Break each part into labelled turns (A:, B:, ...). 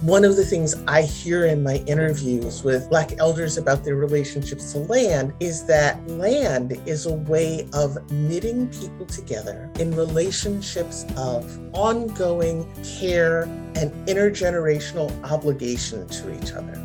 A: One of the things I hear in my interviews with Black elders about their relationships to land is that land is a way of knitting people together in relationships of ongoing care and intergenerational obligation to each other.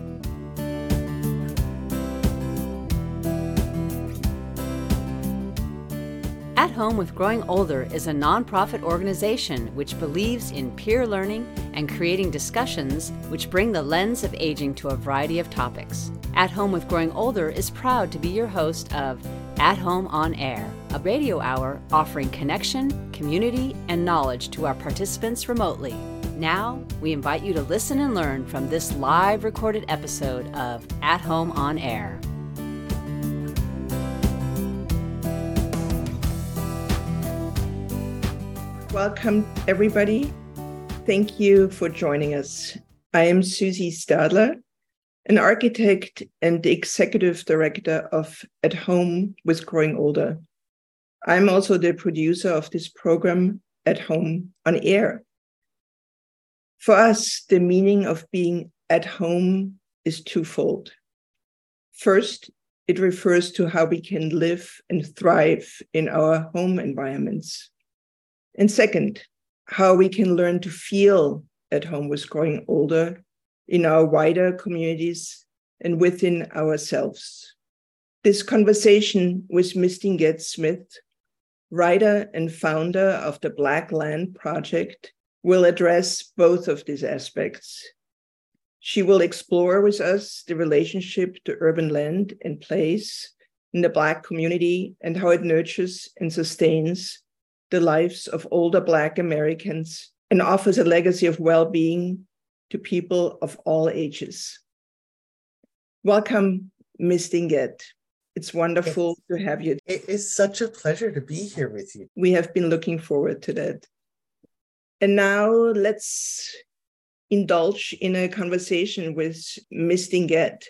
B: At Home with Growing Older is a nonprofit organization which believes in peer learning and creating discussions which bring the lens of aging to a variety of topics. At Home with Growing Older is proud to be your host of At Home on Air, a radio hour offering connection, community, and knowledge to our participants remotely. Now, we invite you to listen and learn from this live recorded episode of At Home on Air.
C: Welcome, everybody. Thank you for joining us. I am Susie Stadler, an architect and executive director of At Home with Growing Older. I'm also the producer of this program, At Home on Air. For us, the meaning of being at home is twofold. First, it refers to how we can live and thrive in our home environments. And second, how we can learn to feel at home with growing older in our wider communities and within ourselves. This conversation with Mistinguett Smith, writer and founder of the Black Land Project, will address both of these aspects. She will explore with us the relationship to urban land and place in the Black community and how it nurtures and sustains the lives of older Black Americans and offers a legacy of well-being to people of all ages. Welcome, Mistinguett. It's wonderful to have you.
A: It is such a pleasure to be here with you.
C: We have been looking forward to that. And now let's indulge in a conversation with Mistinguett.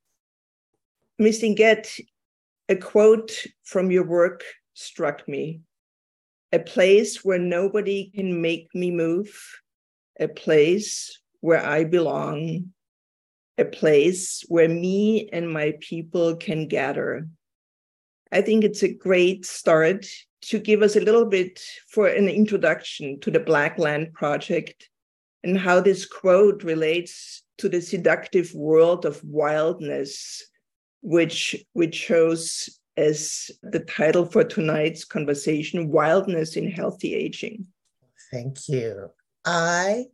C: Mistinguett, a quote from your work struck me. A place where nobody can make me move, a place where I belong, a place where me and my people can gather. I think it's a great start to give us a little bit for an introduction to the Black Land Project and how this quote relates to the seductive world of wildness, which we chose as the title for tonight's conversation, Wildness in Healthy Aging.
A: Thank you. I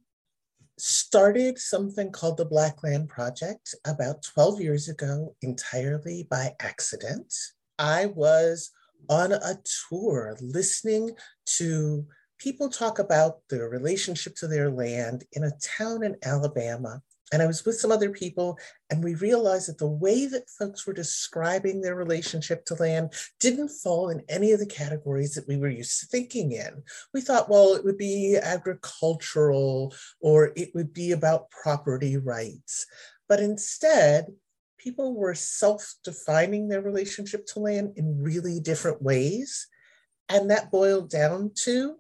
A: started something called the Black Land Project about 12 years ago, entirely by accident. I was on a tour listening to people talk about their relationship to their land in a town in Alabama. And I was with some other people, and we realized that the way that folks were describing their relationship to land didn't fall in any of the categories that we were used to thinking in. We thought, well, it would be agricultural, or it would be about property rights. But instead, people were self-defining their relationship to land in really different ways. And that boiled down to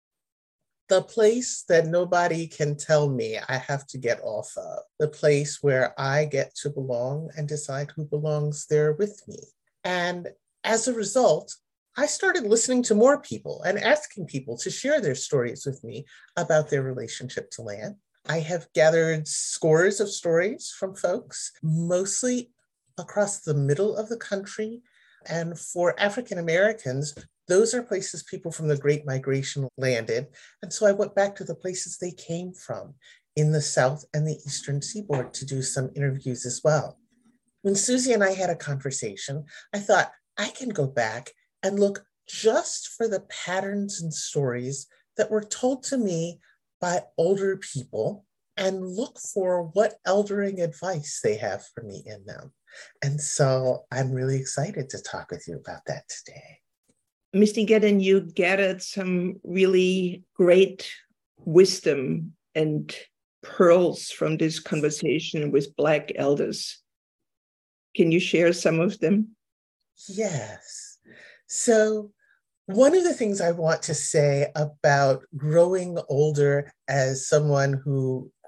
A: the place that nobody can tell me I have to get off of, the place where I get to belong and decide who belongs there with me. And as a result, I started listening to more people and asking people to share their stories with me about their relationship to land. I have gathered scores of stories from folks, mostly across the middle of the country. And for African Americans, those are places people from the Great Migration landed. And so I went back to the places they came from in the South and the Eastern Seaboard to do some interviews as well. When Susie and I had a conversation, I thought I can go back and look just for the patterns and stories that were told to me by older people and look for what eldering advice they have for me in them. And so I'm really excited to talk with you about that today.
C: Mistinguett, and you gathered some really great wisdom and pearls from this conversation with Black elders. Can you share some of them?
A: Yes. So one of the things I want to say about growing older as someone who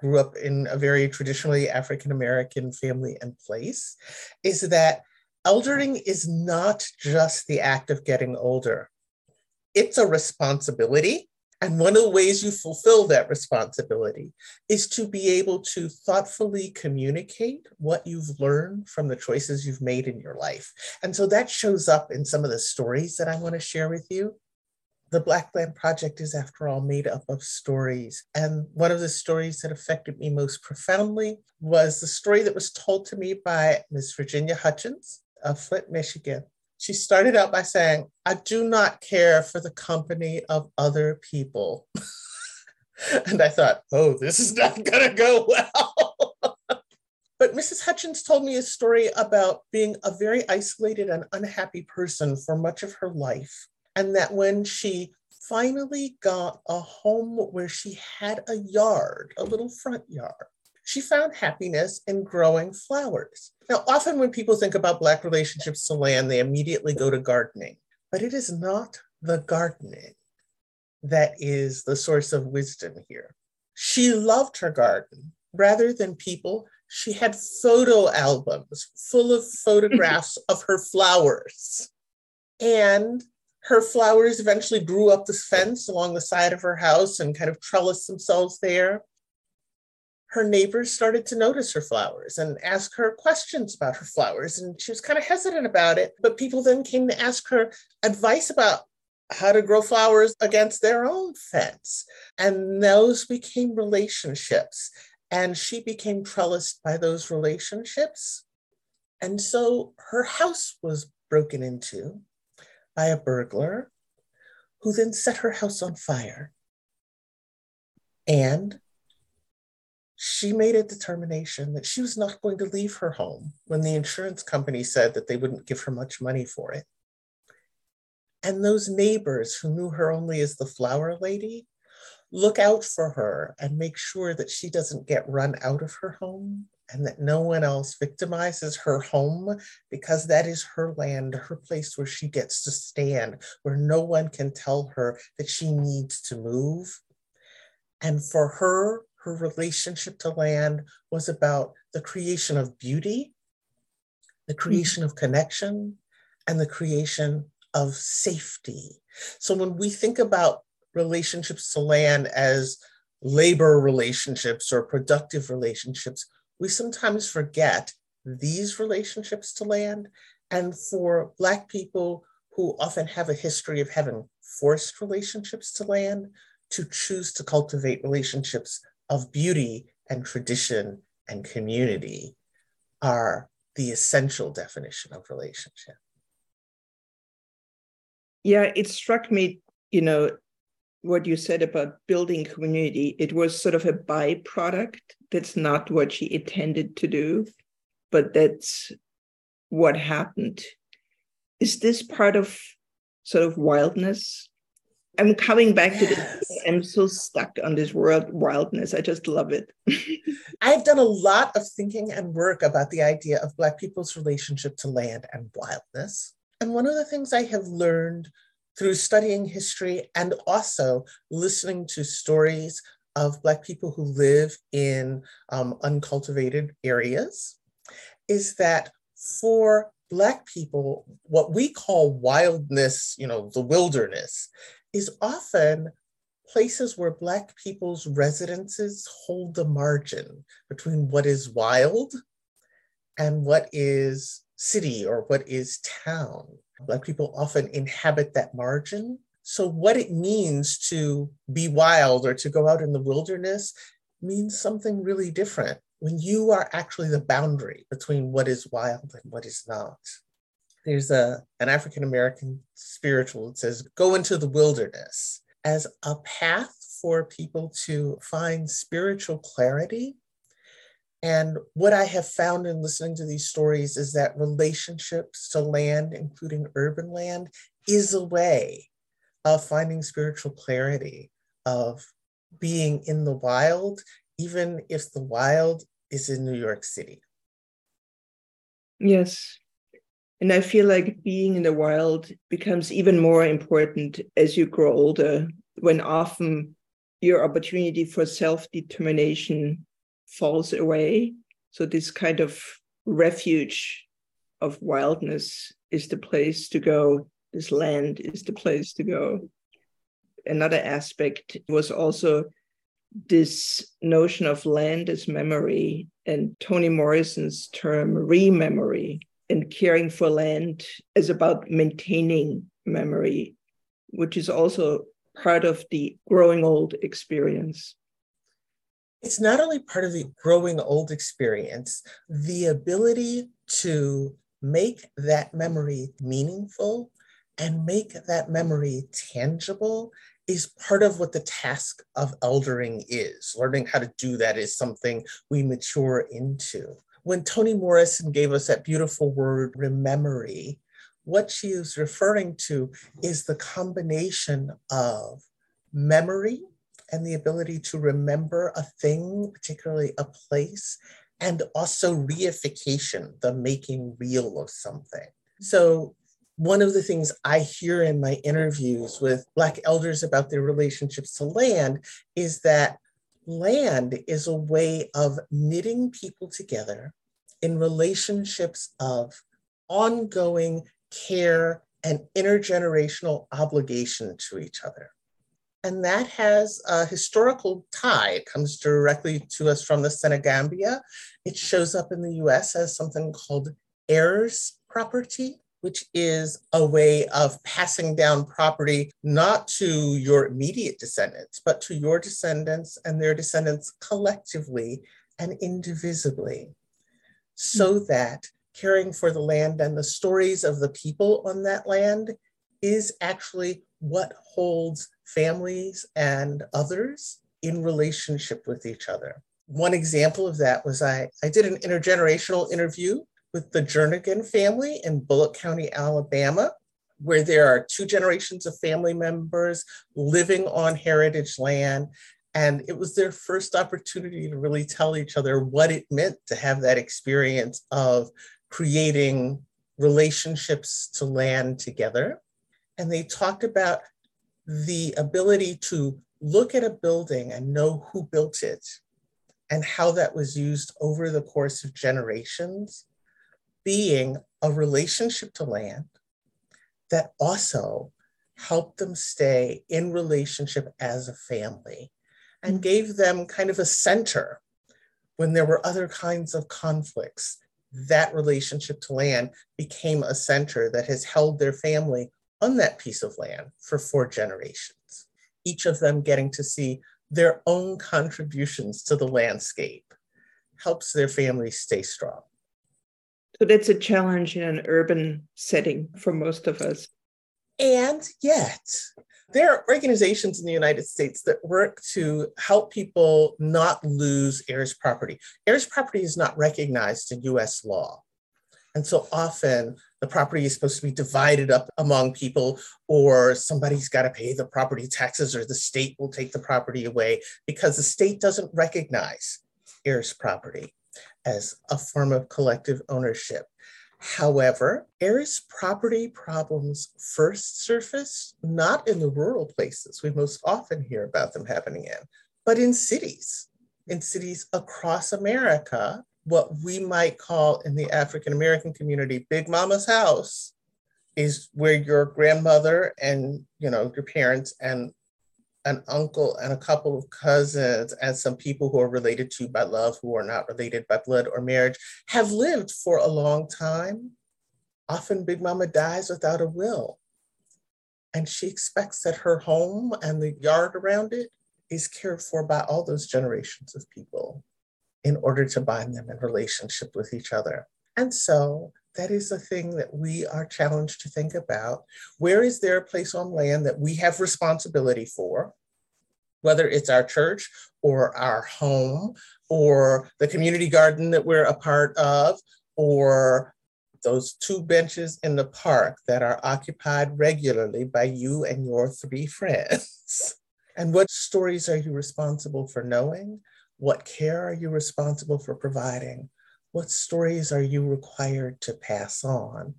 A: grew up in a very traditionally African-American family and place, is that eldering is not just the act of getting older. It's a responsibility. And one of the ways you fulfill that responsibility is to be able to thoughtfully communicate what you've learned from the choices you've made in your life. And so that shows up in some of the stories that I want to share with you. The Blackland Project is, after all, made up of stories. And one of the stories that affected me most profoundly was the story that was told to me by Miss Virginia Hutchins of Flint, Michigan. She started out by saying, "I do not care for the company of other people." And I thought, oh, this is not going to go well. But Mrs. Hutchins told me a story about being a very isolated and unhappy person for much of her life. And that when she finally got a home where she had a yard, a little front yard, she found happiness in growing flowers. Now, often when people think about Black relationships to land, they immediately go to gardening, but it is not the gardening that is the source of wisdom here. She loved her garden. Rather than people, she had photo albums full of photographs of her flowers. And her flowers eventually grew up the fence along the side of her house and kind of trellised themselves there. Her neighbors started to notice her flowers and ask her questions about her flowers. And she was kind of hesitant about it. But people then came to ask her advice about how to grow flowers against their own fence. And those became relationships. And she became trellised by those relationships. And so her house was broken into by a burglar who then set her house on fire. And she made a determination that she was not going to leave her home when the insurance company said that they wouldn't give her much money for it. And those neighbors who knew her only as the flower lady look out for her and make sure that she doesn't get run out of her home and that no one else victimizes her home, because that is her land, her place where she gets to stand, where no one can tell her that she needs to move. And for her, her relationship to land was about the creation of beauty, the creation of connection, and the creation of safety. So when we think about relationships to land as labor relationships or productive relationships, we sometimes forget these relationships to land. And for Black people who often have a history of having forced relationships to land, to choose to cultivate relationships of beauty and tradition and community are the essential definition of relationship.
C: Yeah, it struck me, what you said about building community. It was sort of a byproduct. That's not what she intended to do, but that's what happened. Is this part of sort of wildness? I'm coming back to this. I'm so stuck on this word wildness. I just love it.
A: I've done a lot of thinking and work about the idea of Black people's relationship to land and wildness. And one of the things I have learned through studying history and also listening to stories of Black people who live in uncultivated areas is that for Black people, what we call wildness, the wilderness, is often places where Black people's residences hold the margin between what is wild and what is city or what is town. Black people often inhabit that margin. So what it means to be wild or to go out in the wilderness means something really different when you are actually the boundary between what is wild and what is not. There's an African-American spiritual that says, go into the wilderness as a path for people to find spiritual clarity. And what I have found in listening to these stories is that relationships to land, including urban land, is a way of finding spiritual clarity, of being in the wild, even if the wild is in New York City.
C: Yes. And I feel like being in the wild becomes even more important as you grow older, when often your opportunity for self-determination falls away. So this kind of refuge of wildness is the place to go. This land is the place to go. Another aspect was also this notion of land as memory, and Toni Morrison's term rememory, and caring for land is about maintaining memory, which is also part of the growing old experience.
A: It's not only part of the growing old experience, the ability to make that memory meaningful and make that memory tangible is part of what the task of eldering is. Learning how to do that is something we mature into. When Toni Morrison gave us that beautiful word, rememory, what she is referring to is the combination of memory and the ability to remember a thing, particularly a place, and also reification, the making real of something. So one of the things I hear in my interviews with Black elders about their relationships to land is that land is a way of knitting people together in relationships of ongoing care and intergenerational obligation to each other. And that has a historical tie. It comes directly to us from the Senegambia. It shows up in the US as something called heirs property, which is a way of passing down property not to your immediate descendants, but to your descendants and their descendants collectively and indivisibly, so that caring for the land and the stories of the people on that land is actually what holds families and others in relationship with each other. One example of that was I did an intergenerational interview with the Jernigan family in Bullock County, Alabama, where there are 2 generations of family members living on heritage land. And it was their first opportunity to really tell each other what it meant to have that experience of creating relationships to land together. And they talked about the ability to look at a building and know who built it and how that was used over the course of generations, being a relationship to land that also helped them stay in relationship as a family and gave them kind of a center when there were other kinds of conflicts. That relationship to land became a center that has held their family on that piece of land for 4 generations, each of them getting to see their own contributions to the landscape helps their family stay strong.
C: So that's a challenge in an urban setting for most of us.
A: And yet, there are organizations in the United States that work to help people not lose heirs property. Heirs property is not recognized in US law. And so often the property is supposed to be divided up among people, or somebody's got to pay the property taxes, or the state will take the property away because the state doesn't recognize heirs property as a form of collective ownership. However, heirs property problems first surface not in the rural places we most often hear about them happening in, but in cities across America. What we might call in the African American community, Big Mama's house, is where your grandmother and your parents and an uncle and a couple of cousins and some people who are related to you by love, who are not related by blood or marriage, have lived for a long time. Often Big Mama dies without a will. And she expects that her home and the yard around it is cared for by all those generations of people in order to bind them in relationship with each other. And so that is a thing that we are challenged to think about. Where is there a place on land that we have responsibility for, whether it's our church or our home or the community garden that we're a part of, or those 2 benches in the park that are occupied regularly by you and your 3 friends? And what stories are you responsible for knowing? What care are you responsible for providing? What stories are you required to pass on?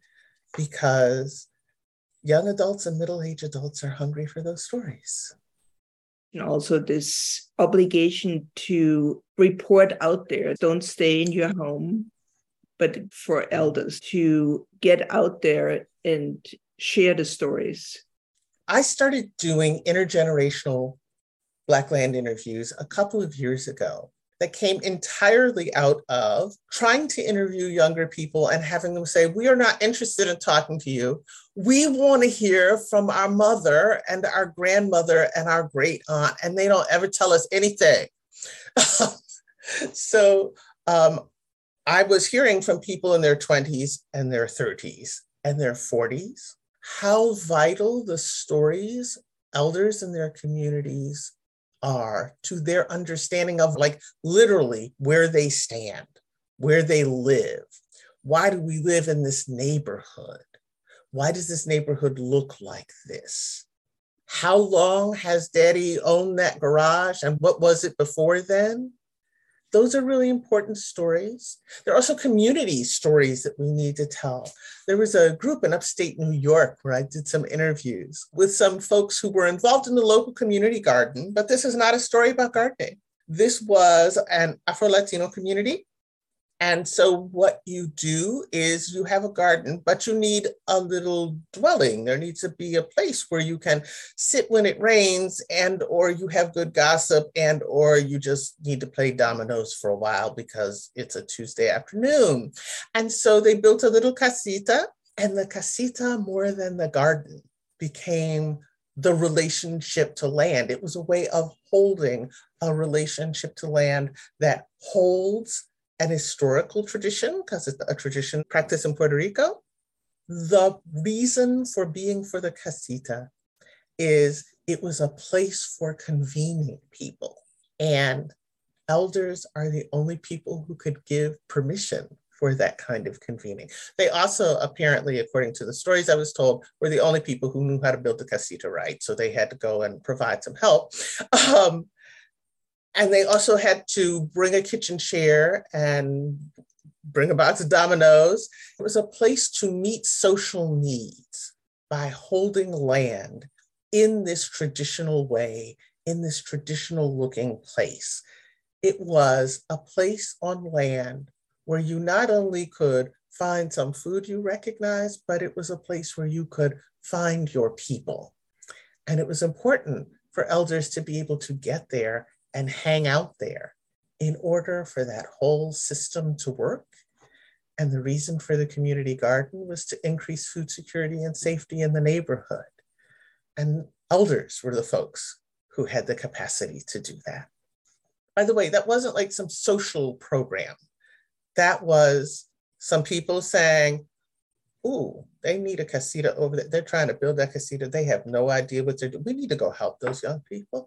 A: Because young adults and middle-aged adults are hungry for those stories.
C: and also this obligation to report out there. Don't stay in your home, but for elders to get out there and share the stories.
A: I started doing intergenerational Black land interviews a couple of years ago that came entirely out of trying to interview younger people and having them say, we are not interested in talking to you. We want to hear from our mother and our grandmother and our great aunt, and they don't ever tell us anything. So I was hearing from people in their 20s and their 30s and their 40s how vital the stories elders in their communities are to their understanding of, like, literally where they stand, where they live. Why do we live in this neighborhood? Why does this neighborhood look like this? How long has Daddy owned that garage, and what was it before then? Those are really important stories. There are also community stories that we need to tell. There was a group in upstate New York where I did some interviews with some folks who were involved in the local community garden, but this is not a story about gardening. This was an Afro-Latino community. And so what you do is you have a garden, but you need a little dwelling. There needs to be a place where you can sit when it rains, and or you have good gossip, and or you just need to play dominoes for a while because it's a Tuesday afternoon. And so they built a little casita, and the casita, more than the garden, became the relationship to land. It was a way of holding a relationship to land that holds an historical tradition, because it's a tradition practiced in Puerto Rico. The reason for being for the casita is it was a place for convening people. And elders are the only people who could give permission for that kind of convening. They also, apparently, according to the stories I was told, were the only people who knew how to build the casita right. So they had to go and provide some help. And they also had to bring a kitchen chair and bring a box of dominoes. It was a place to meet social needs by holding land in this traditional way, in this traditional looking place. It was a place on land where you not only could find some food you recognize, but it was a place where you could find your people. And it was important for elders to be able to get there and hang out there in order for that whole system to work. And the reason for the community garden was to increase food security and safety in the neighborhood. And elders were the folks who had the capacity to do that. By the way, that wasn't like some social program. That was some people saying, ooh, they need a casita over there. They're trying to build that casita. They have no idea what they're doing. We need to go help those young people.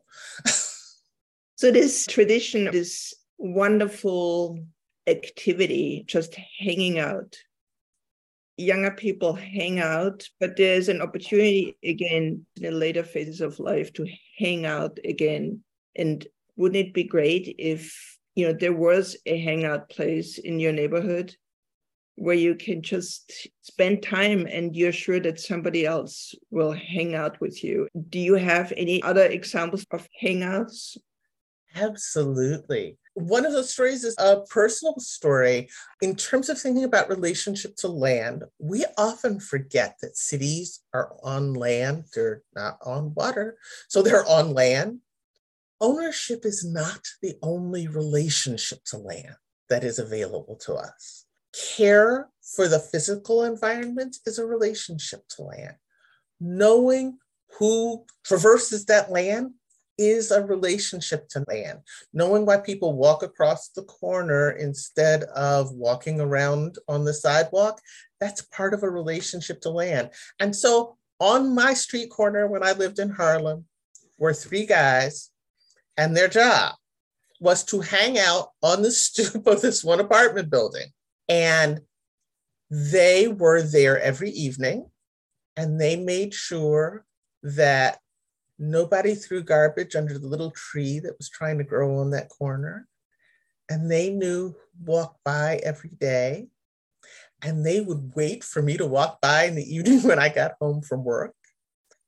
C: So this tradition, this wonderful activity, just hanging out. Younger people hang out, but there's an opportunity again in the later phases of life to hang out again. And wouldn't it be great if, there was a hangout place in your neighborhood where you can just spend time and you're sure that somebody else will hang out with you? Do you have any other examples of hangouts?
A: Absolutely. One of those stories is a personal story. In terms of thinking about relationship to land, we often forget that cities are on land. They're not on water. So they're on land. Ownership is not the only relationship to land that is available to us. Care for the physical environment is a relationship to land. Knowing who traverses that land is a relationship to land. Knowing why people walk across the corner instead of walking around on the sidewalk, that's part of a relationship to land. And so on my street corner when I lived in Harlem were three guys, and their job was to hang out on the stoop of this one apartment building. And they were there every evening, and they made sure that nobody threw garbage under the little tree that was trying to grow on that corner. And they knew who walked by every day. And they would wait for me to walk by in the evening when I got home from work.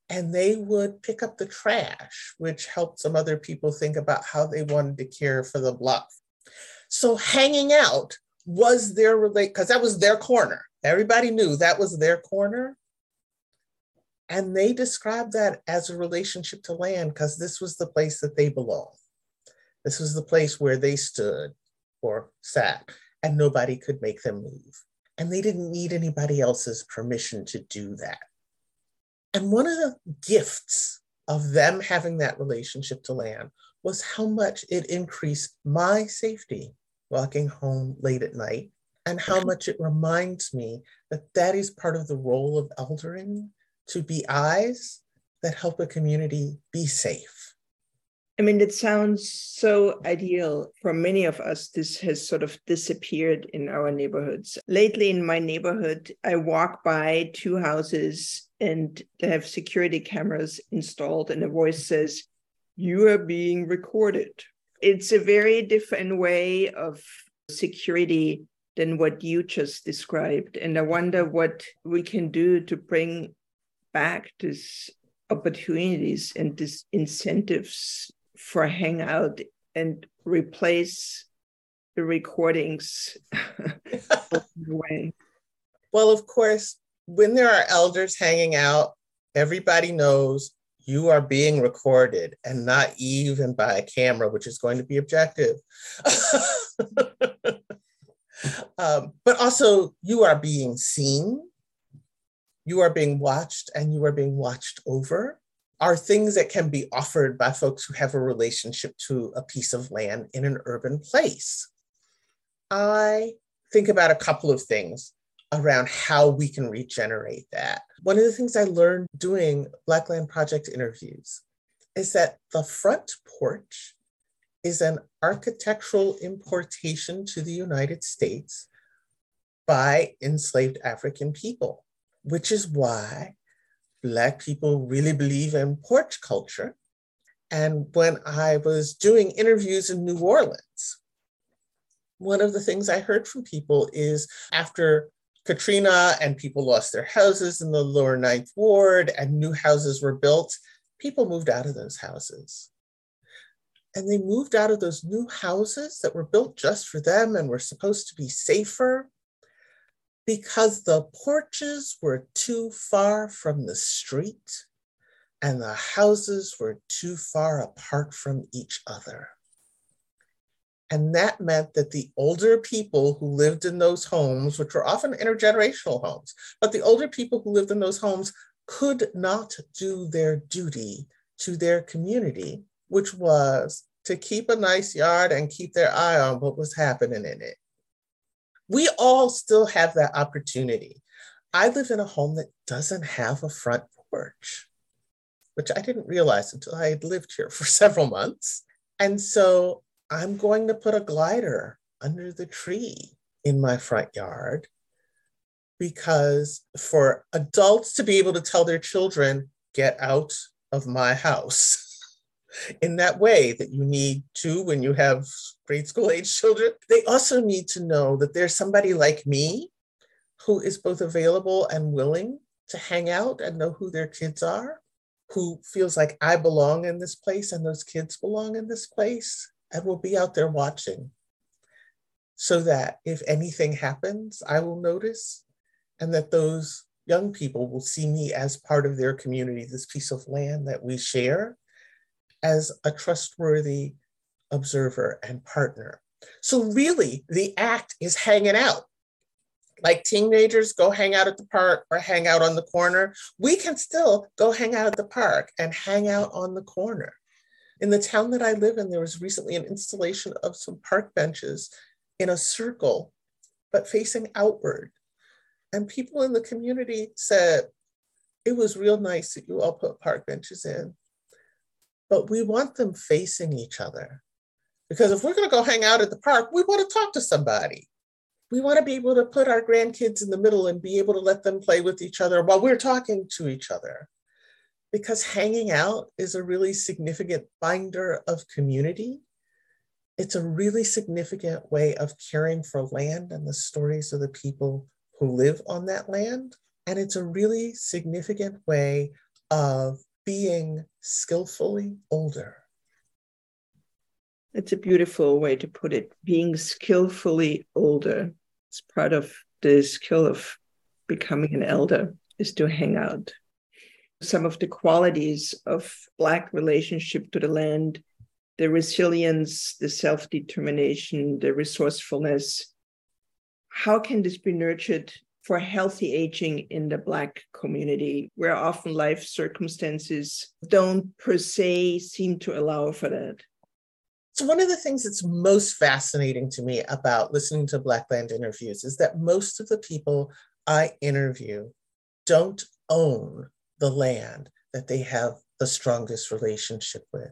A: and they would pick up the trash, which helped some other people think about how they wanted to care for the block. So hanging out was their because that was their corner. Everybody knew that was their corner. And they described that as a relationship to land because this was the place that they belonged. This was the place where they stood or sat, and nobody could make them move. And they didn't need anybody else's permission to do that. And one of the gifts of them having that relationship to land was how much it increased my safety walking home late at night, and how much it reminds me that that is part of the role of eldering, to be eyes that help a community be safe.
C: I mean, it sounds so ideal. For many of us, this has sort of disappeared in our neighborhoods. Lately in my neighborhood, I walk by two houses and they have security cameras installed, and a voice says, "You are being recorded." It's a very different way of security than what you just described. And I wonder what we can do to bring back these opportunities and these incentives for hangout and replace the recordings way.
A: Well, of course, when there are elders hanging out, everybody knows you are being recorded, and not even by a camera, which is going to be objective. But also you are being seen, you are being watched, and you are being watched over, are things that can be offered by folks who have a relationship to a piece of land in an urban place. I think about a couple of things around how we can regenerate that. One of the things I learned doing Black Land Project interviews is that the front porch is an architectural importation to the United States by enslaved African people, which is why Black people really believe in porch culture. And when I was doing interviews in New Orleans, one of the things I heard from people is after Katrina and people lost their houses in the lower Ninth Ward and new houses were built, people moved out of those houses. And they moved out of those new houses that were built just for them and were supposed to be safer because the porches were too far from the street and the houses were too far apart from each other. And that meant that the older people who lived in those homes, which were often intergenerational homes, but the older people who lived in those homes could not do their duty to their community, which was to keep a nice yard and keep their eye on what was happening in it. We all still have that opportunity. I live in a home that doesn't have a front porch, which I didn't realize until I had lived here for several months. And so I'm going to put a glider under the tree in my front yard, because for adults to be able to tell their children, get out of my house, in that way that you need to when you have grade school age children, they also need to know that there's somebody like me who is both available and willing to hang out and know who their kids are, who feels like I belong in this place and those kids belong in this place, and will be out there watching, so that if anything happens, I will notice, and that those young people will see me as part of their community, this piece of land that we share, as a trustworthy observer and partner. So really, the act is hanging out. Like teenagers go hang out at the park or hang out on the corner, we can still go hang out at the park and hang out on the corner. In the town that I live in, there was recently an installation of some park benches in a circle, but facing outward. And people in the community said, it was real nice that you all put park benches in, but we want them facing each other. Because if we're gonna go hang out at the park, we wanna talk to somebody. We wanna be able to put our grandkids in the middle and be able to let them play with each other while we're talking to each other. Because hanging out is a really significant binder of community. It's a really significant way of caring for land and the stories of the people who live on that land. And it's a really significant way of being skillfully older.
C: It's a beautiful way to put it. Being skillfully older. It's part of the skill of becoming an elder is to hang out. Some of the qualities of Black relationship to the land, the resilience, the self-determination, the resourcefulness. How can this be nurtured for healthy aging in the Black community, where often life circumstances don't per se seem to allow for that?
A: So one of the things that's most fascinating to me about listening to Blackland interviews is that most of the people I interview don't own the land that they have the strongest relationship with,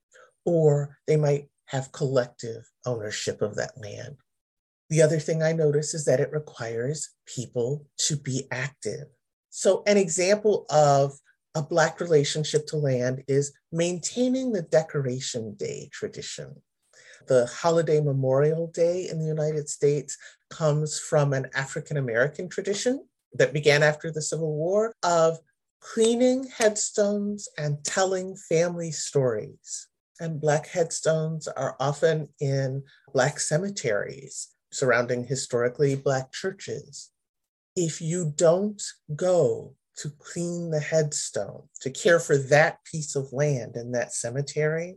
A: or they might have collective ownership of that land. The other thing I notice is that it requires people to be active. So an example of a Black relationship to land is maintaining the Decoration Day tradition. The holiday Memorial Day in the United States comes from an African-American tradition that began after the Civil War of cleaning headstones and telling family stories. And Black headstones are often in Black cemeteries surrounding historically Black churches. If you don't go to clean the headstone, to care for that piece of land in that cemetery,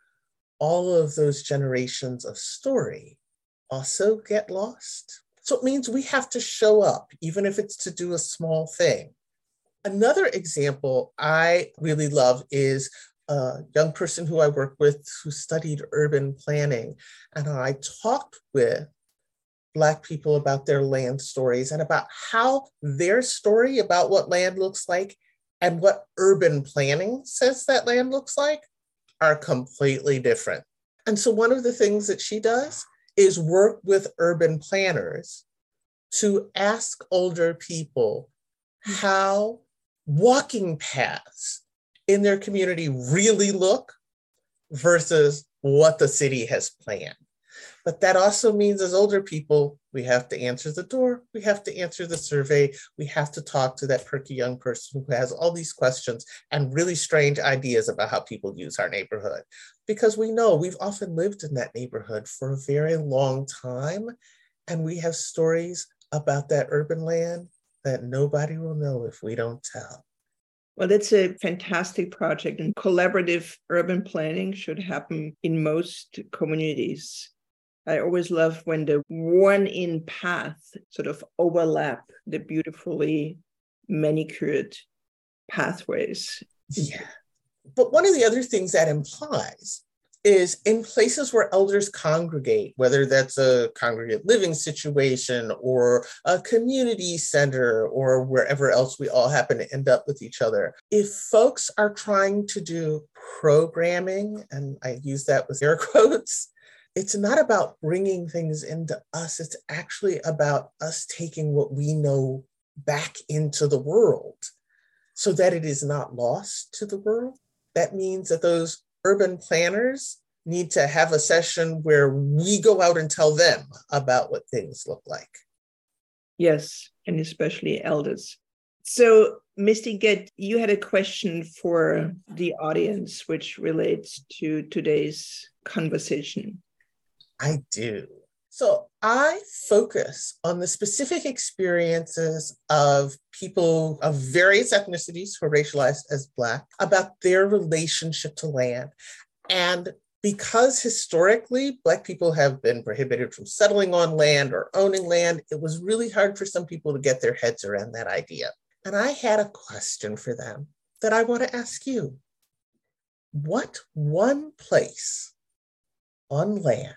A: all of those generations of story also get lost. So it means we have to show up, even if it's to do a small thing. Another example I really love is a young person who I work with who studied urban planning. And I talked with Black people about their land stories and about how their story about what land looks like and what urban planning says that land looks like are completely different. And so one of the things that she does is work with urban planners to ask older people how walking paths in their community really look versus what the city has planned. But that also means as older people, we have to answer the door, we have to answer the survey, we have to talk to that perky young person who has all these questions and really strange ideas about how people use our neighborhood. Because we know we've often lived in that neighborhood for a very long time, and we have stories about that urban land that nobody will know if we don't tell.
C: Well, that's a fantastic project, and collaborative urban planning should happen in most communities. I always love when the worn-in path sort of overlap the beautifully manicured pathways.
A: Yeah. But one of the other things that implies is in places where elders congregate, whether that's a congregate living situation or a community center or wherever else we all happen to end up with each other, if folks are trying to do programming, and I use that with air quotes, it's not about bringing things into us. It's actually about us taking what we know back into the world so that it is not lost to the world. That means that those urban planners need to have a session where we go out and tell them about what things look like.
C: Yes, and especially elders. So, Misty Gett, you had a question for the audience, which relates to today's conversation.
A: I do. So I focus on the specific experiences of people of various ethnicities who are racialized as Black about their relationship to land. And because historically Black people have been prohibited from settling on land or owning land, it was really hard for some people to get their heads around that idea. And I had a question for them that I want to ask you. What one place on land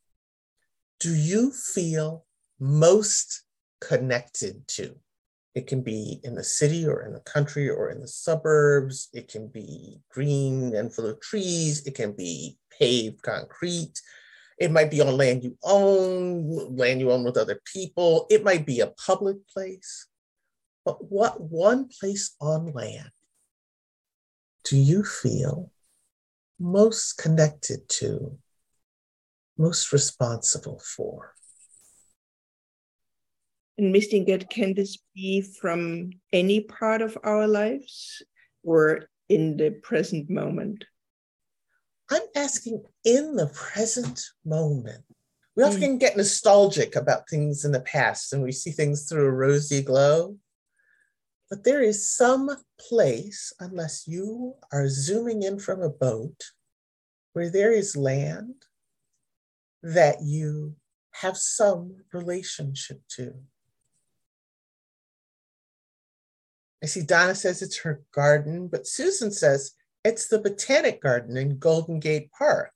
A: do you feel most connected to? It can be in the city or in the country or in the suburbs. It can be green and full of trees. It can be paved concrete. It might be on land you own with other people. It might be a public place. But what one place on land do you feel most connected to, most responsible for?
C: And Misty Gett, can this be from any part of our lives? or in the present moment?
A: I'm asking in the present moment. We often get nostalgic about things in the past and we see things through a rosy glow. But there is some place, unless you are zooming in from a boat, where there is land that you have some relationship to. I see Donna says it's her garden, but Susan says it's the Botanic Garden in Golden Gate Park.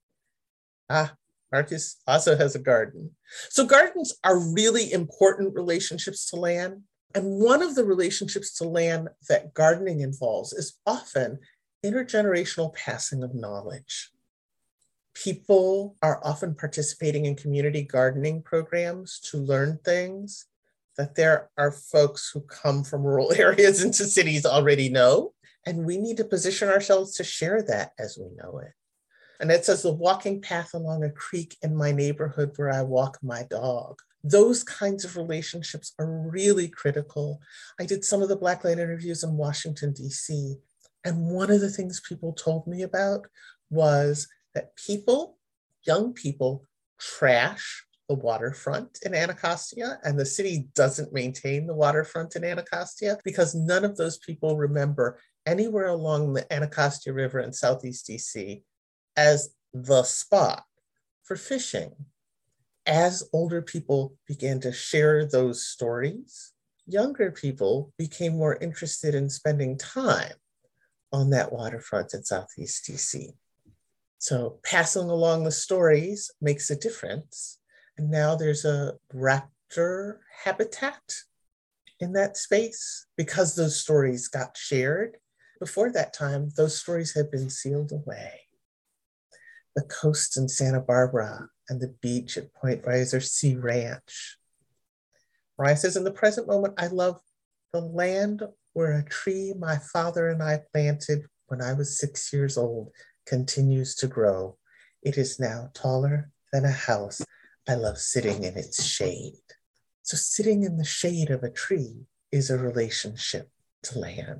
A: Marcus also has a garden. So gardens are really important relationships to land. And one of the relationships to land that gardening involves is often intergenerational passing of knowledge. People are often participating in community gardening programs to learn things that there are folks who come from rural areas into cities already know. And we need to position ourselves to share that as we know it. And it says the walking path along a creek in my neighborhood where I walk my dog. Those kinds of relationships are really critical. I did some of the Blackland interviews in Washington, D.C. And one of the things people told me about was that people, young people, trash the waterfront in Anacostia, and the city doesn't maintain the waterfront in Anacostia because none of those people remember anywhere along the Anacostia River in Southeast DC as the spot for fishing. As older people began to share those stories, younger people became more interested in spending time on that waterfront in Southeast DC. So passing along the stories makes a difference. And now there's a raptor habitat in that space because those stories got shared. Before that time, those stories had been sealed away. The coast in Santa Barbara and the beach at Point Reyes Sea Ranch. Mariah says, in the present moment, I love the land where a tree my father and I planted when I was 6 years old continues to grow. It is now taller than a house. I love sitting in its shade. So sitting in the shade of a tree is a relationship to land.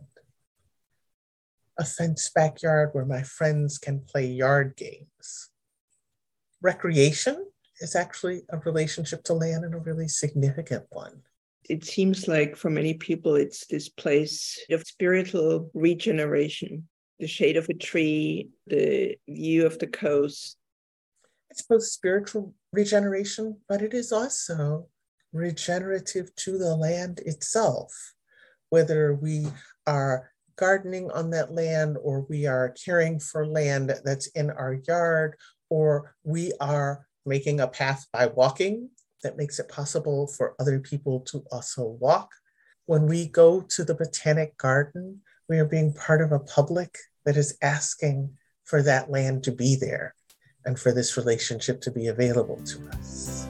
A: A fenced backyard where my friends can play yard games. Recreation is actually a relationship to land and a really significant one.
C: It seems like for many people, it's this place of spiritual regeneration, the shade of a tree, the view of the coast.
A: It's both spiritual regeneration, but it is also regenerative to the land itself, whether we are gardening on that land or we are caring for land that's in our yard, or we are making a path by walking that makes it possible for other people to also walk. When we go to the Botanic Garden, we are being part of a public that is asking for that land to be there and for this relationship to be available to us.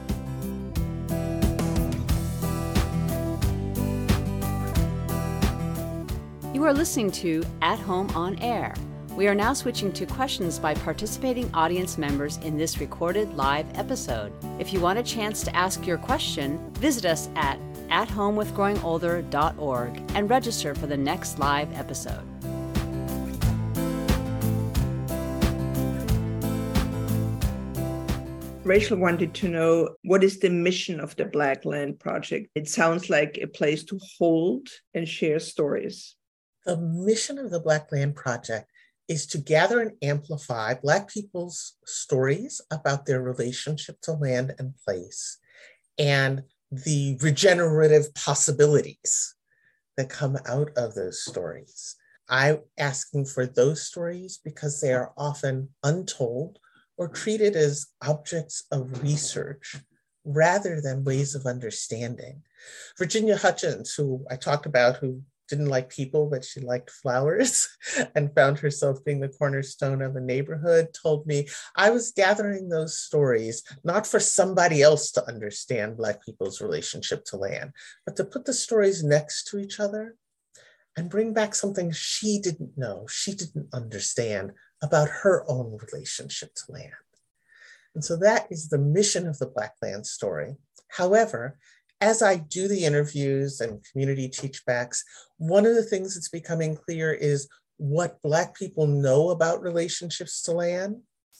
B: You are listening to At Home on Air. We are now switching to questions by participating audience members in this recorded live episode. If you want a chance to ask your question, visit us at athomewithgrowingolder.org and register for the next live episode.
C: Rachel wanted to know, what is the mission of the Blackland Project? It sounds like a place to hold and share stories.
A: The mission of the Blackland Project is to gather and amplify Black people's stories about their relationship to land and place and the regenerative possibilities that come out of those stories. I'm asking for those stories because they are often untold or treated as objects of research rather than ways of understanding. Virginia Hutchins, who I talked about, who didn't like people, but she liked flowers and found herself being the cornerstone of a neighborhood, told me I was gathering those stories, not for somebody else to understand Black people's relationship to land, but to put the stories next to each other and bring back something she didn't know, she didn't understand about her own relationship to land. And so that is the mission of the Blackland story. However, as I do the interviews and community teachbacks, one of the things that's becoming clear is what Black people know about relationships to land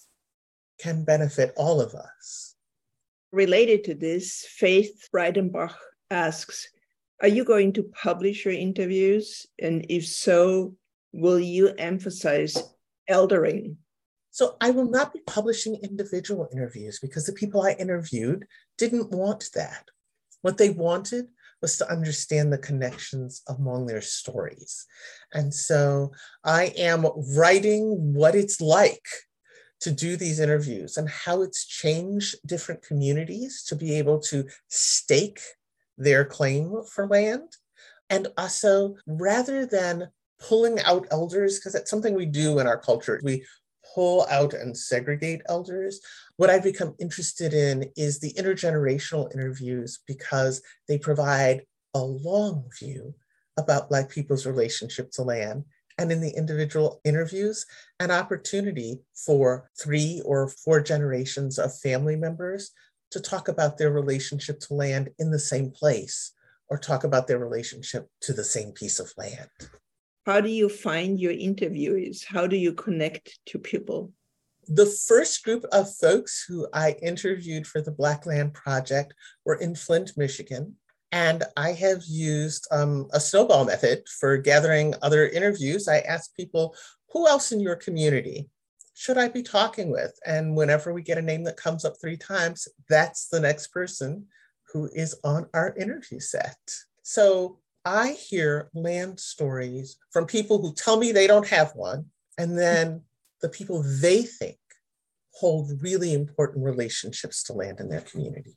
A: can benefit all of us.
C: Related to this, Faith Breidenbach asks, are you going to publish your interviews? And if so, will you emphasize eldering?
A: So I will not be publishing individual interviews because the people I interviewed didn't want that. What they wanted was to understand the connections among their stories. And so I am writing what it's like to do these interviews and how it's changed different communities to be able to stake their claim for land. And also, rather than pulling out elders, because that's something we do in our culture, we pull out and segregate elders. What I've become interested in is the intergenerational interviews because they provide a long view about Black people's relationship to land, and in the individual interviews, an opportunity for 3 or 4 generations of family members to talk about their relationship to land in the same place or talk about their relationship to the same piece of land.
C: How do you find your interviewees? How do you connect to people?
A: The first group of folks who I interviewed for the Black Land Project were in Flint, Michigan. And I have used a snowball method for gathering other interviews. I asked people, who else in your community should I be talking with? And whenever we get a name that comes up 3 times, that's the next person who is on our interview set. So I hear land stories from people who tell me they don't have one, and then the people they think hold really important relationships to land in their community.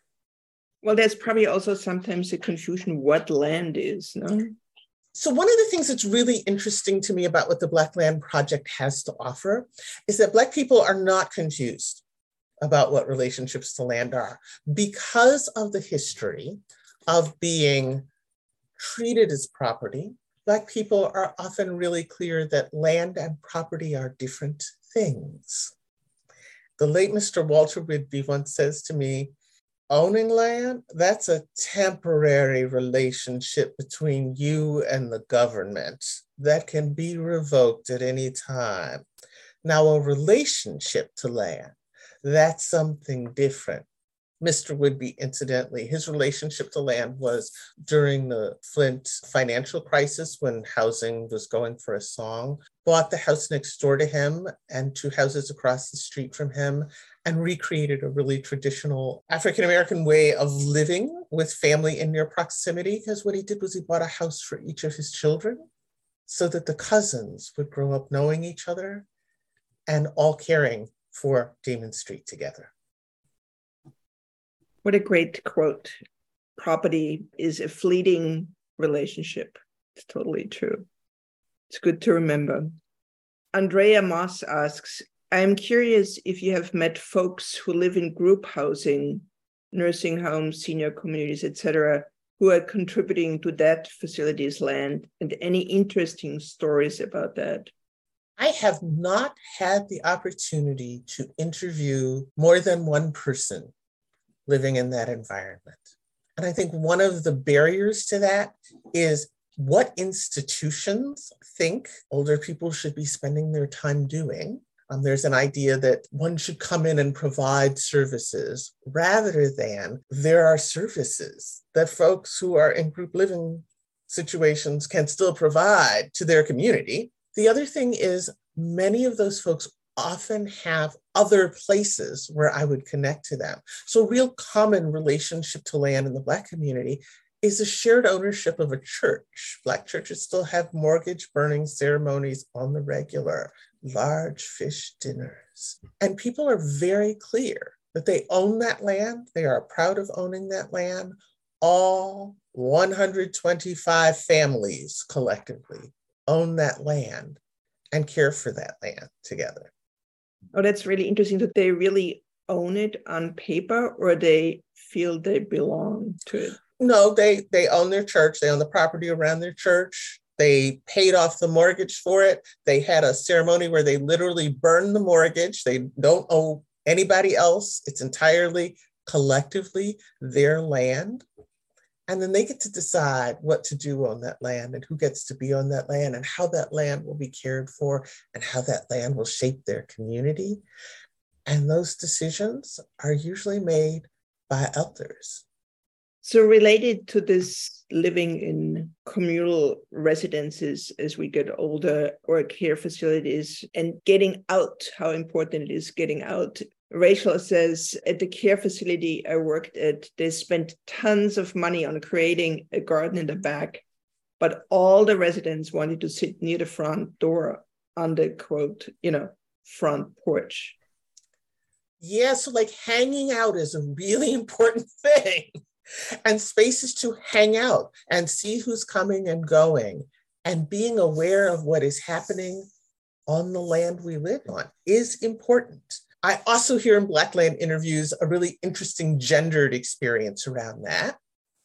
C: Well, there's probably also sometimes a confusion what land is, no?
A: So one of the things that's really interesting to me about what the Black Land Project has to offer is that Black people are not confused about what relationships to land are because of the history of being treated as property. Black people are often really clear that land and property are different things. The late Mr. Walter Whidbey once says to me, owning land, that's a temporary relationship between you and the government that can be revoked at any time. Now, a relationship to land, that's something different. Mr. Whidbey, incidentally, his relationship to land was during the Flint financial crisis when housing was going for a song, bought the house next door to him and 2 houses across the street from him, and recreated a really traditional African-American way of living with family in near proximity, because what he did was he bought a house for each of his children so that the cousins would grow up knowing each other and all caring for Demon Street together.
C: What a great quote. Property is a fleeting relationship. It's totally true. It's good to remember. Andrea Moss asks, I'm curious if you have met folks who live in group housing, nursing homes, senior communities, etc., who are contributing to that facility's land, and any interesting stories about that.
A: I have not had the opportunity to interview more than one person living in that environment. And I think one of the barriers to that is what institutions think older people should be spending their time doing. There's an idea that one should come in and provide services rather than there are services that folks who are in group living situations can still provide to their community. The other thing is many of those folks often have other places where I would connect to them. So a real common relationship to land in the Black community is the shared ownership of a church. Black churches still have mortgage burning ceremonies on the regular, large fish dinners. And people are very clear that they own that land. They are proud of owning that land. All 125 families collectively own that land and care for that land together.
C: Oh, that's really interesting that they really own it on paper, or they feel they belong to it.
A: No, they own their church. They own the property around their church. They paid off the mortgage for it. They had a ceremony where they literally burned the mortgage. They don't owe anybody else. It's entirely collectively their land. And then they get to decide what to do on that land and who gets to be on that land and how that land will be cared for and how that land will shape their community. And those decisions are usually made by elders.
C: So related to this living in communal residences as we get older, or care facilities, and getting out, how important it is getting out. Rachel says, at the care facility I worked at, they spent tons of money on creating a garden in the back, but all the residents wanted to sit near the front door on the quote, front porch.
A: Yeah, so like hanging out is a really important thing. And spaces to hang out and see who's coming and going and being aware of what is happening on the land we live on is important. I also hear in Blackland interviews a really interesting gendered experience around that,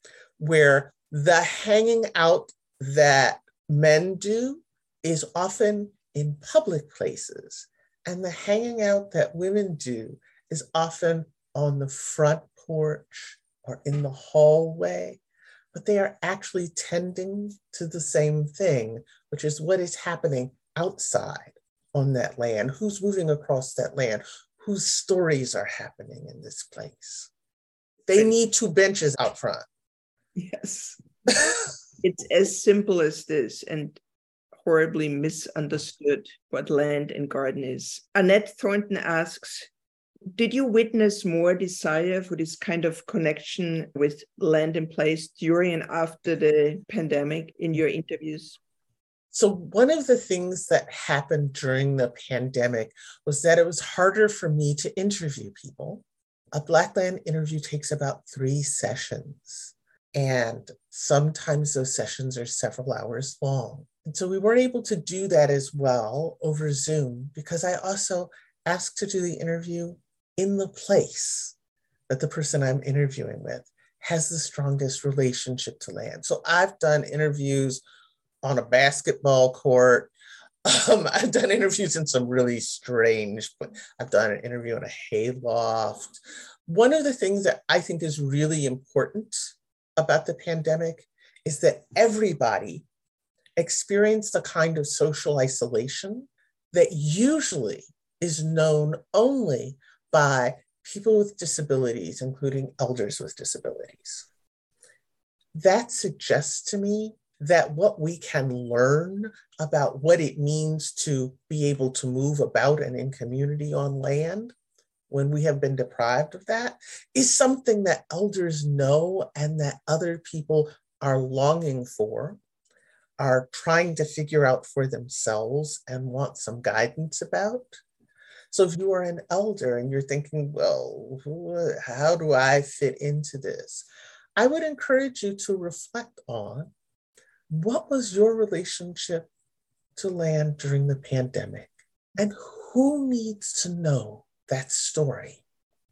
A: where the hanging out that men do is often in public places, and the hanging out that women do is often on the front porch or in the hallway, but they are actually tending to the same thing, which is what is happening outside on that land, who's moving across that land, whose stories are happening in this place. They need 2 benches out front.
C: Yes. It's as simple as this, and horribly misunderstood what land and garden is. Annette Thornton asks, did you witness more desire for this kind of connection with land and place during and after the pandemic in your interviews?
A: So one of the things that happened during the pandemic was that it was harder for me to interview people. A Blackland interview takes about 3 sessions, and sometimes those sessions are several hours long. And so we weren't able to do that as well over Zoom, because I also asked to do the interview in the place that the person I'm interviewing with has the strongest relationship to land. So I've done interviews on a basketball court. I've done interviews in some really strange, but I've done an interview in a hayloft. One of the things that I think is really important about the pandemic is that everybody experienced a kind of social isolation that usually is known only by people with disabilities, including elders with disabilities. That suggests to me that what we can learn about what it means to be able to move about and in community on land when we have been deprived of that is something that elders know and that other people are longing for, are trying to figure out for themselves and want some guidance about. So if you are an elder and you're thinking, well, how do I fit into this? I would encourage you to reflect on what was your relationship to land during the pandemic, and who needs to know that story?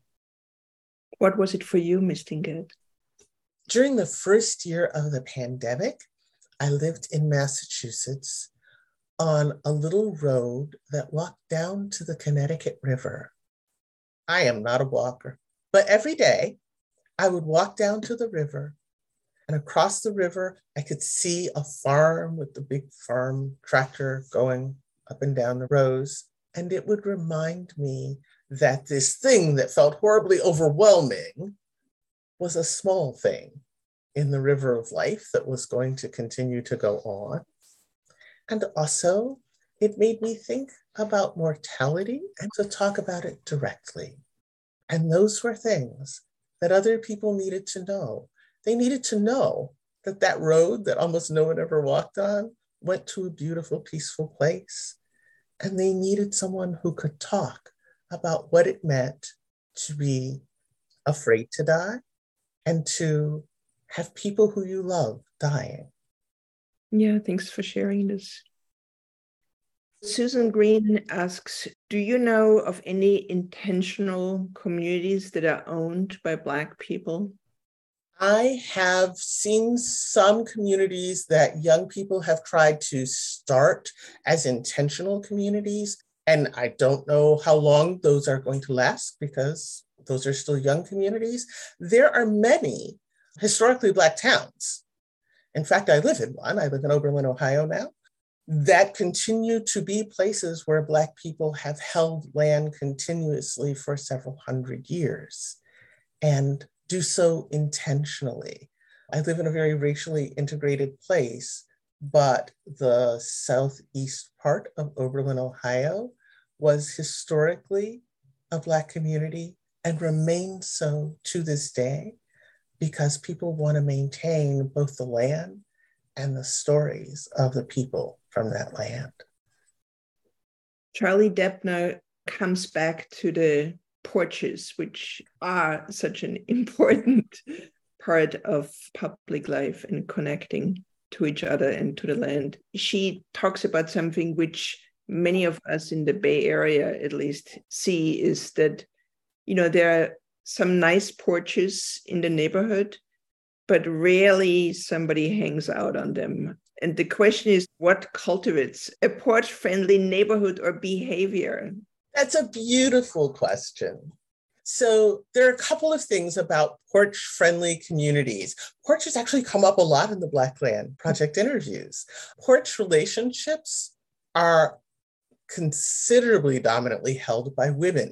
C: What was it for you, Ms. Tingett?
A: During the first year of the pandemic, I lived in Massachusetts on a little road that walked down to the Connecticut River. I am not a walker, but every day I would walk down to the river, and across the river, I could see a farm with the big farm tractor going up and down the rows. And it would remind me that this thing that felt horribly overwhelming was a small thing in the river of life that was going to continue to go on. And also, it made me think about mortality and to talk about it directly. And those were things that other people needed to know. They needed to know that that road that almost no one ever walked on went to a beautiful, peaceful place. And they needed someone who could talk about what it meant to be afraid to die and to have people who you love dying.
C: Yeah, thanks for sharing this. Susan Green asks, do you know of any intentional communities that are owned by Black people?
A: I have seen some communities that young people have tried to start as intentional communities, and I don't know how long those are going to last because those are still young communities. There are many historically Black towns. In fact, I live in one. I live in Oberlin, Ohio now, that continue to be places where Black people have held land continuously for several hundred years and do so intentionally. I live in a very racially integrated place, but the southeast part of Oberlin, Ohio was historically a Black community and remains so to this day because people want to maintain both the land and the stories of the people from that land.
C: Charlie Debner comes back to the porches, which are such an important part of public life and connecting to each other and to the land. She talks about something which many of us in the Bay Area at least see, is that, there are some nice porches in the neighborhood, but rarely somebody hangs out on them. And the question is, what cultivates a porch-friendly neighborhood or behavior?
A: That's a beautiful question. So there are a couple of things about porch-friendly communities. Porches actually come up a lot in the Blackland Project interviews. Porch relationships are considerably dominantly held by women.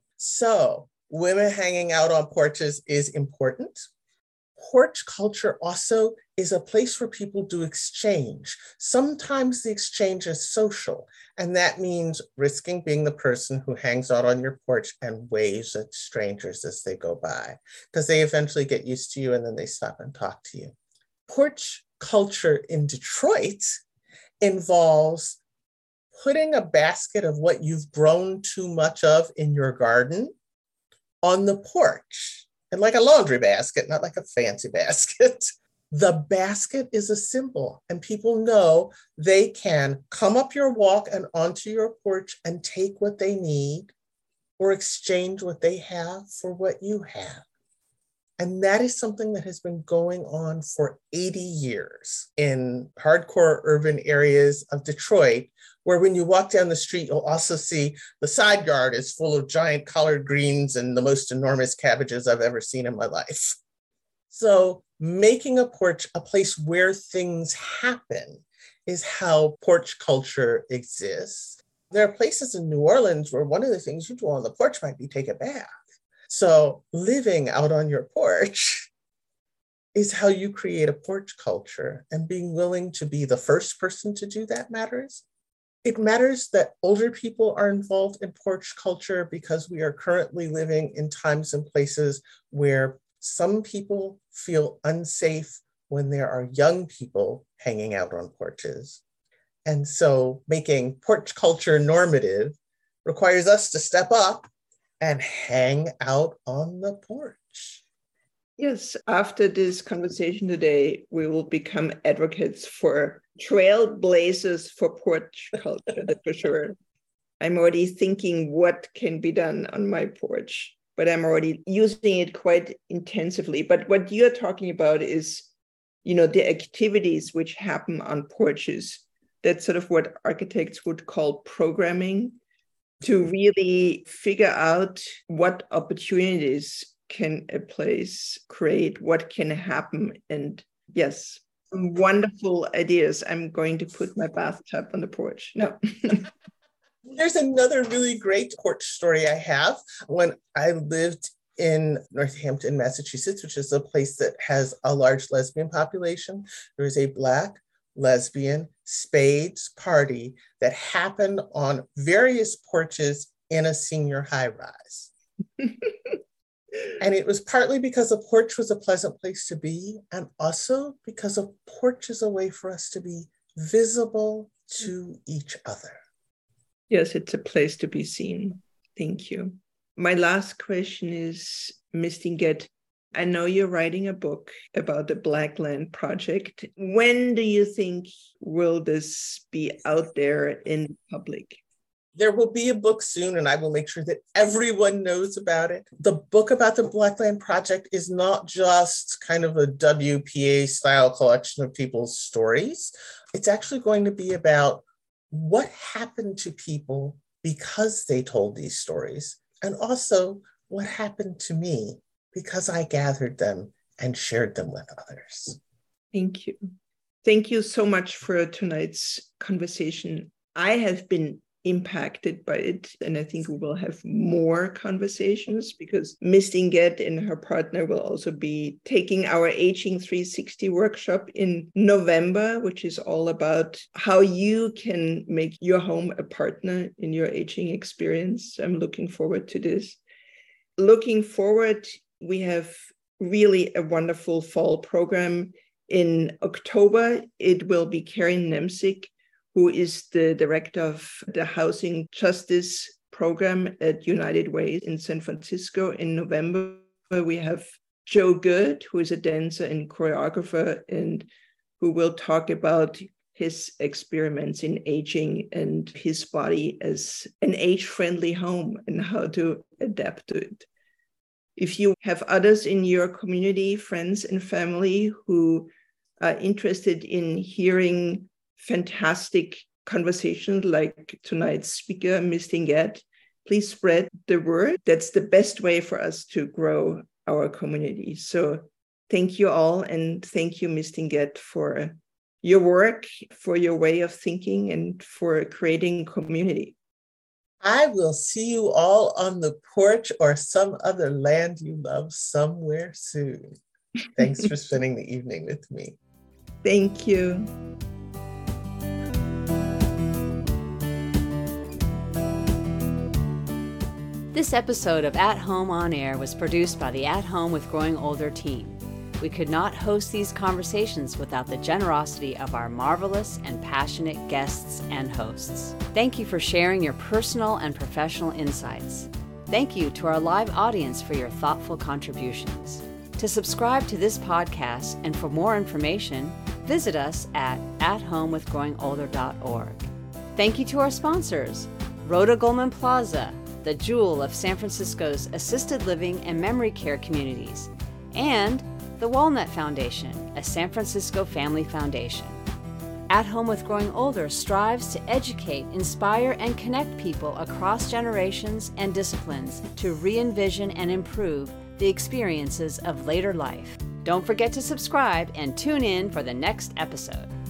A: So women hanging out on porches is important. Porch culture also is a place where people do exchange. Sometimes the exchange is social, and that means risking being the person who hangs out on your porch and waves at strangers as they go by, because they eventually get used to you and then they stop and talk to you. Porch culture in Detroit involves putting a basket of what you've grown too much of in your garden on the porch. And like a laundry basket, not like a fancy basket. The basket is a symbol, and people know they can come up your walk and onto your porch and take what they need or exchange what they have for what you have. And that is something that has been going on for 80 years in hardcore urban areas of Detroit, where when you walk down the street, you'll also see the side yard is full of giant collard greens and the most enormous cabbages I've ever seen in my life. So making a porch a place where things happen is how porch culture exists. There are places in New Orleans where one of the things you do on the porch might be take a bath. So living out on your porch is how you create a porch culture, and being willing to be the first person to do that matters. It matters that older people are involved in porch culture because we are currently living in times and places where some people feel unsafe when there are young people hanging out on porches. And so making porch culture normative requires us to step up and hang out on the porch.
C: Yes, after this conversation today, we will become advocates for trailblazers for porch culture, that's for sure. I'm already thinking what can be done on my porch, but I'm already using it quite intensively. But what you're talking about is, the activities which happen on porches. That's sort of what architects would call programming, to really figure out what opportunities can a place create, what can happen. And yes, some wonderful ideas. I'm going to put my bathtub on the porch. No.
A: There's another really great porch story I have. When I lived in Northampton, Massachusetts, which is a place that has a large lesbian population, there was a Black lesbian spades party that happened on various porches in a senior high-rise. And it was partly because a porch was a pleasant place to be, and also because a porch is a way for us to be visible to each other.
C: Yes, it's a place to be seen. Thank you. My last question is, Ms. Dinget, I know you're writing a book about the Blackland Project. When do you think will this be out there in public?
A: There will be a book soon, and I will make sure that everyone knows about it. The book about the Blackland Project is not just kind of a WPA style collection of people's stories. It's actually going to be about what happened to people because they told these stories, and also what happened to me because I gathered them and shared them with others.
C: Thank you. Thank you so much for tonight's conversation. I have been impacted by it, and I think we will have more conversations because Miss Inget and her partner will also be taking our Aging 360 workshop in November, which is all about how you can make your home a partner in your aging experience. I'm looking forward to this. Looking forward, we have really a wonderful fall program. In October, it will be Karen Nemzik, who is the director of the Housing Justice Program at United Way in San Francisco. In November, we have Joe Good, who is a dancer and choreographer, and who will talk about his experiments in aging and his body as an age-friendly home and how to adapt to it. If you have others in your community, friends and family who are interested in hearing fantastic conversations like tonight's speaker, Miss Inget, please spread the word. That's the best way for us to grow our community. So thank you all, and thank you, Miss Inget, for your work, for your way of thinking, and for creating community.
A: I will see you all on the porch or some other land you love somewhere soon. Thanks for spending the evening with me.
C: Thank you.
B: This episode of At Home on Air was produced by the At Home with Growing Older team. We could not host these conversations without the generosity of our marvelous and passionate guests and hosts. Thank you for sharing your personal and professional insights. Thank you to our live audience for your thoughtful contributions. To subscribe to this podcast and for more information, visit us at athomewithgrowingolder.org. Thank you to our sponsors, Rhoda Goldman Plaza, the jewel of San Francisco's assisted living and memory care communities, and the Walnut Foundation, a San Francisco family foundation. At Home with Growing Older strives to educate, inspire, and connect people across generations and disciplines to re-envision and improve the experiences of later life. Don't forget to subscribe and tune in for the next episode.